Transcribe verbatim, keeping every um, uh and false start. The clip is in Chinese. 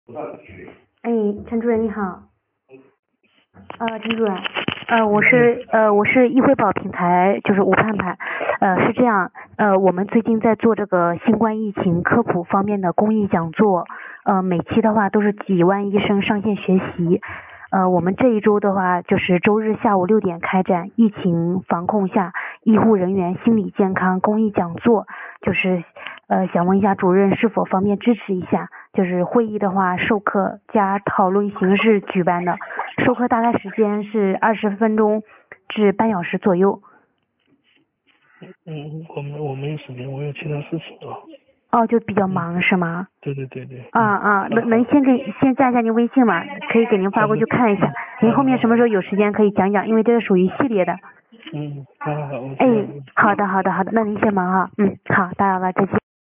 哎，陈主任你好。呃，陈主任，呃，我是呃我是易惠宝平台，就是吴盼盼。呃，是这样，呃，我们最近在做这个新冠疫情科普方面的公益讲座，呃，每期的话都是几万医生上线学习。呃，我们这一周的话，就是周日下午六点开展疫情防控下医护人员心理健康公益讲座，就是呃想问一下主任是否方便支持一下？就是会议的话，授课加讨论形式举办的，授课大概时间是二十分钟至半小时左右。 嗯，我们我没有时间，我有其他事情啊。 哦，就比较忙、嗯、是吗？ 对对对对。 啊啊，能能先给先加一下您微信吗？可以给您发过去看一下。您后面什么时候有时间可以讲讲，因为这是属于系列的。 嗯，好好好。 哎，好的好的好的，那您先忙哈。嗯，好，打扰了，再见。